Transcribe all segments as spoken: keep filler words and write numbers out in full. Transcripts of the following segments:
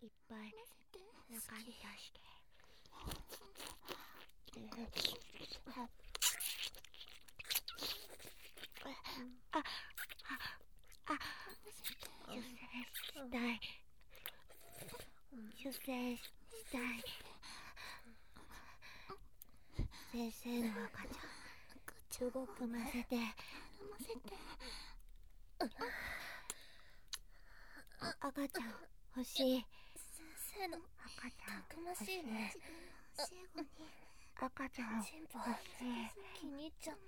いっぱい中に出してあ、あ、あ、出世したい出世したい先生の赤ちゃん動くませて赤ちゃん欲しい先生の赤ちゃんたくましいね。 赤ちゃん欲しい気に入っちゃった。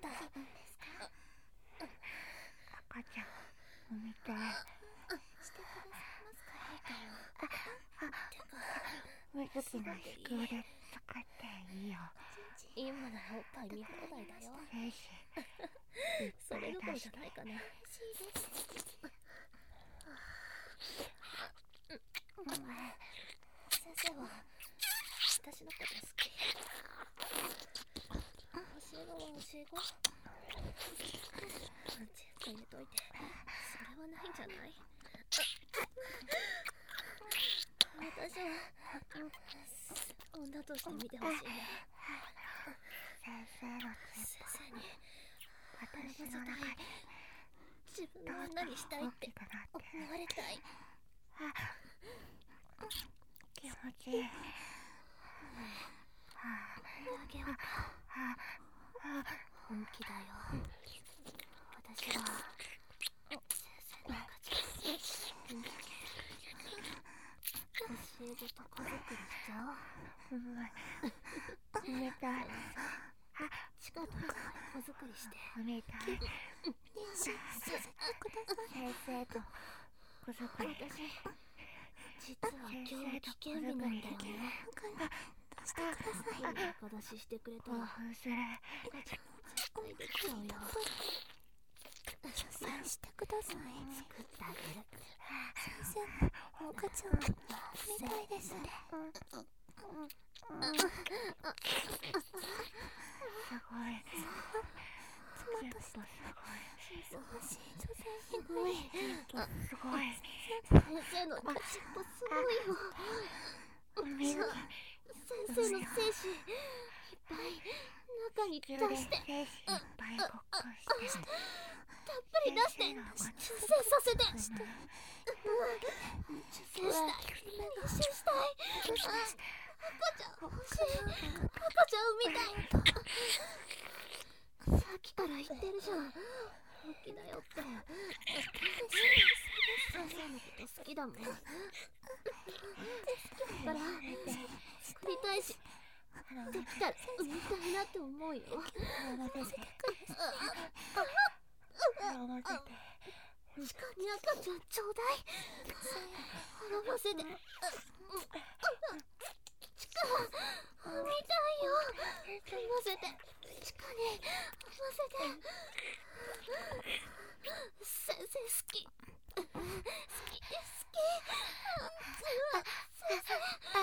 赤ちゃん産みたいしてくださいますか？ みずきの飛行で使っていいよ。 今ならおっぱい見放題だよ。 精子いっそれどころぱい出してじゃないかな。先生は私のこと好き。教え子は教え子。パンチ入れといて。それはないんじゃない？私は女として見てほしいな。 先生の先生に私の中で自分の女にしたいって思われたい。 気持ちいい。 だけは本気だよ。私は先生の赤ちゃん教え子と子作りしちゃおう。 冷たい。 チカと可愛い子作りして。 冷たい。先生と子作り。 実は今日危険日なんだよね。出してください。赤出ししてくれたら興奮する。 赤ちゃん絶対できちゃうよ。出産してください。作ってあげる。先生、赤ちゃんみたいですね。 すごい。 妻として忙しい女性すごい。 すごい。 先生の尻尾すごいよ。 みずき先生の精子いっぱい中に出して精子いっぱいごっこしてたっぷり出して出生させて出生したい妊娠したい赤ちゃん欲しい赤ちゃん産みたいさっきから言ってるじゃん本気だよって先生のこと好きだもん好きだから作りたいしできたら産みたいなって思うよしかに赤ちゃんちょうだい滅ぼせてチカ産みたいよ産ませてチカに産ませて先生好き好き好き先生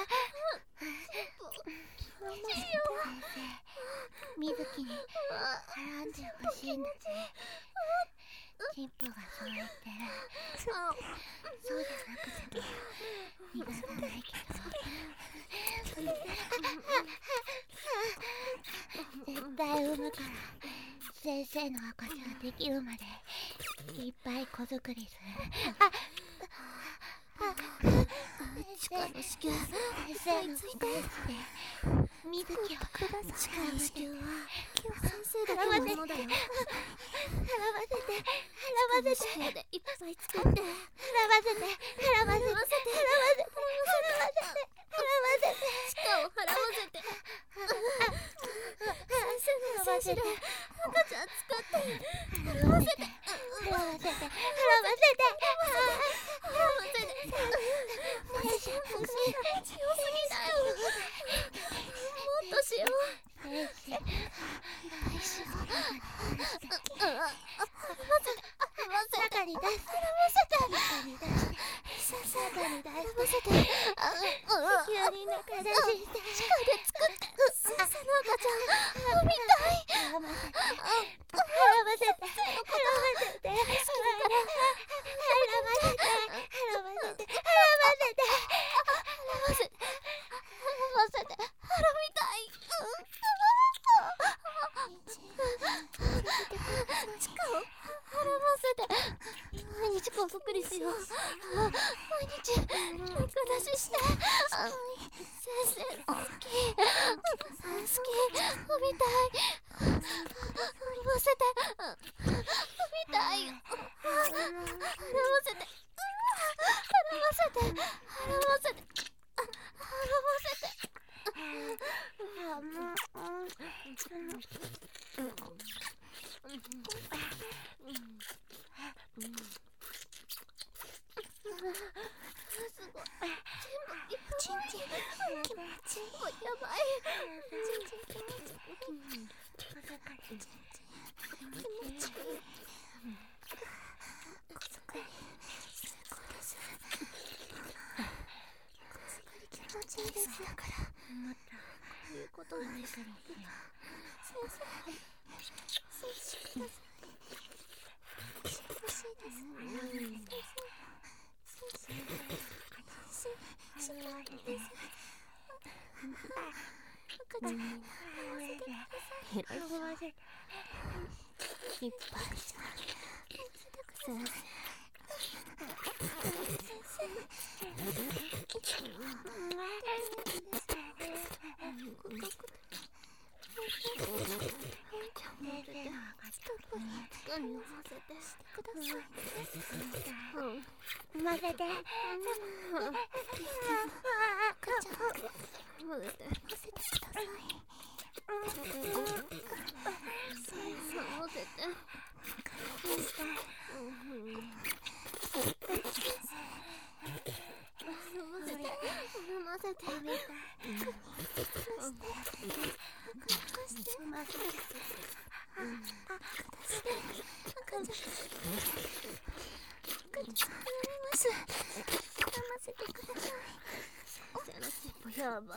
気持ちいいよみずきに絡んでほしいんだねチンポがそう言ってるそうじゃなくても逃がさないけど絶対産むから先生の赤ちゃんできるまでいっぱい子作りするあチカの子宮先生の子宮でみずきをチカの子宮は先生だけのものだよ払わせて払わせて子宮でいっぱい作って払わせて払わせて払わせて払わせて払わせてチカを払わせて先生の精子で赤ちゃん作って払わせて払わせて払わせて払わせて精子欲しい強すぎだよもっとしよう精子いっぱいしよう払わせて払わせて中に出す払わせて中に出して先生中に出して払わせて地球に中出して地下で作って先生の赤ちゃん産みたい払わせて払わせて払わせて払わせて払わせて払わせて払わせて日こっそりしよう。毎日楽なしして先生好き好き産みたい産ませて産みたい産ませて産ませて産ませて産ませてすごい。チンチン気持ちいい。やばい。チンチン気持ちいい。気持ちいい。小遣い最高です。小遣い気持ちいいです。だからまたこういうことなんですよ。先生接してください。欲しいです。先生しないです。赤ちゃんにならせてください。いっぱいじゃん。先生。混ぜて。やばい。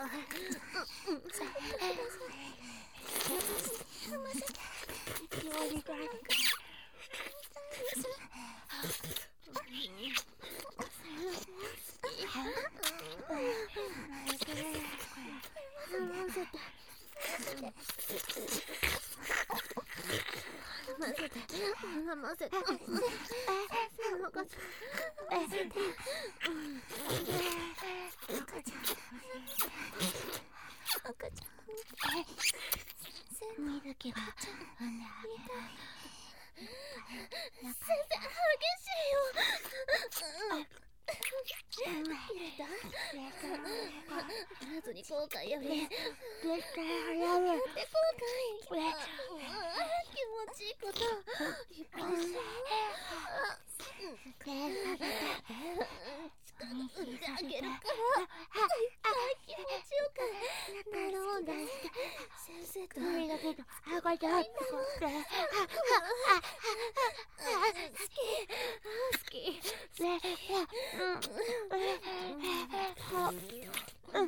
見る気が産んであげたい。先生激しいよ。切れた？後に後悔より絶対早い。後悔。気持ちいいこといっぱいしよう。産んであげるから絶対気持ちよくなろうね。先生と無理だけど赤ちゃんって好き好きねうん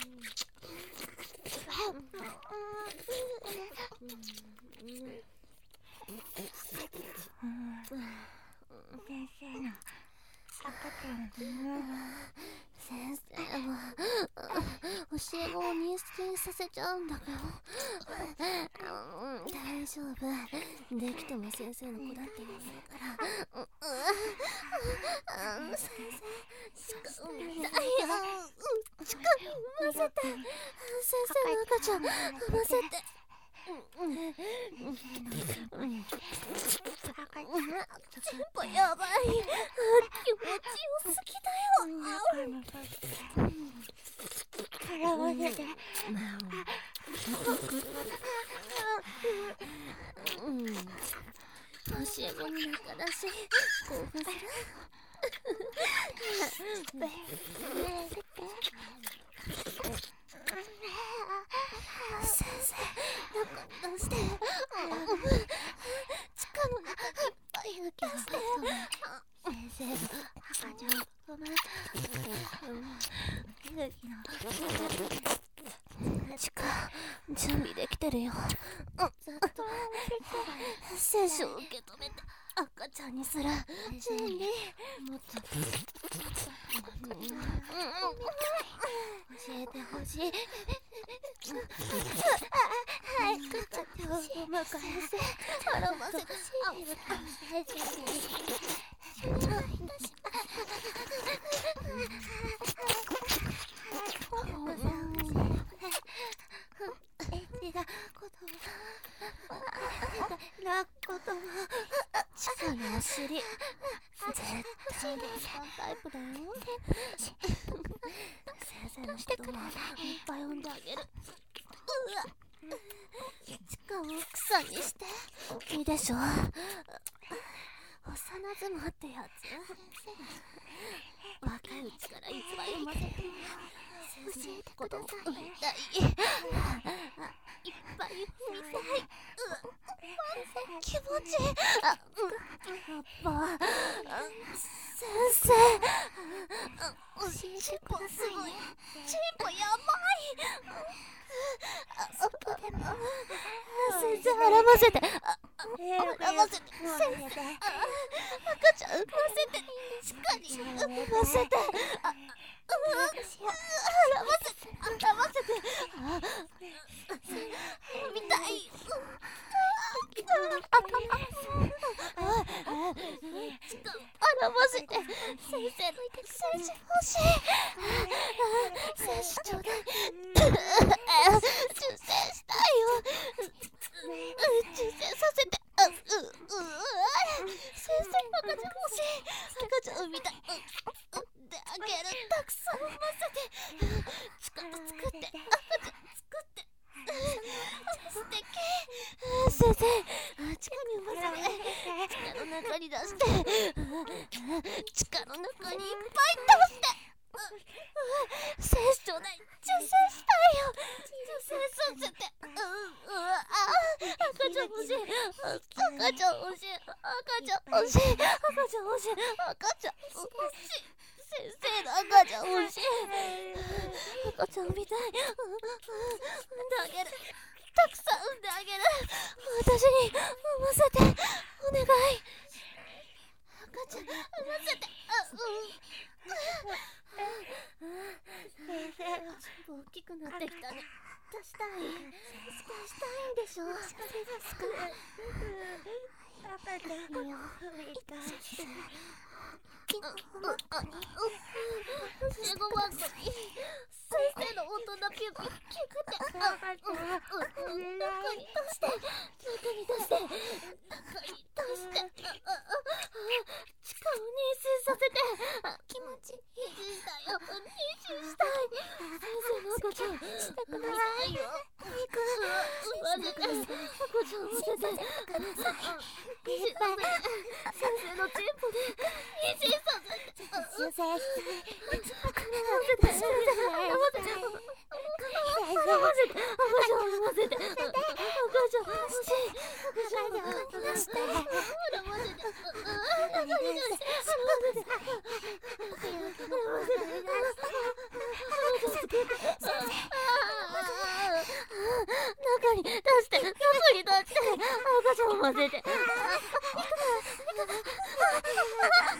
先生の赤ちゃん先生は教え子を妊娠させちゃうんだけど大丈夫できても先生の子だって言わないから先生しか産みたいよしか産ませて先生の赤ちゃん産ませてチンポやばい気持ちよすぎだよ絡ませて教え子になったらしい興奮する先生中出して地下の中いっぱい抜け出して先生赤ちゃんごめん地下準備できてるよざっと精子を受け止めて赤ちゃんにする準備もっと教えてほしいはい赤ちゃんを迎えて絡ませて薬絶対タイプだよ。先生のこともいっぱい産んであげる。うわ、地下を草にしていいでしょ。幼相撲ってやつ、若いうちからいっぱい産ませて先生のことも産みたい、いっぱい産みたい。気持ちいい。あ、パパ、先生、チンポすごい。チンポやばい。先生、洗わせて。洗わせて。先生、赤ちゃん産ませて。しっかり産ませて。洗わせて。洗わせて。見たい。洗わせて。先生の精子欲しい。精子ちょうだい。受精したいよ。受精させて。うう先生、赤ちゃん欲しい。赤ちゃん産みたい。産んであげる。たくさん産ませて。力作って。赤ちゃん作って。素敵。先生、地下に産ませて。地下の中に出して。地下の中にいっぱい出して。精子ちょうだい。受精したいよ。受精させて。ううあ赤ちゃん欲しい。赤ちゃん欲しい。赤ちゃん欲しい。赤ちゃん欲しい。赤ちゃん欲しい。先生の赤ちゃん欲しい。赤ちゃん産みたい。産んであげる。たくさん産んであげる。私に産ませて。お願い。赤ちゃん産ませて。あ、うん先生、大きくなってきたね。出したい。出したいんでしょ。赤ちゃんよ。痛い。生後番組。先生の大人ピューピューキュクって。中に出して。中に出して。中に出して。地下を妊娠させて。気持ちいい。妊娠したよ。妊娠したい。先生の赤ちゃんしたくないよ。肉産ませて。赤ちゃん産ませて。妊娠させて。先生のチンポで妊娠させて。受精したい。赤ちゃん産ませて。赤ちゃん産ませて。赤ちゃん産ませて。赤ちゃん欲しい。赤ちゃん出して。産ませて。中に出して。産ませて。産ませて。中に出して。中に出して。赤ちゃん産ませて。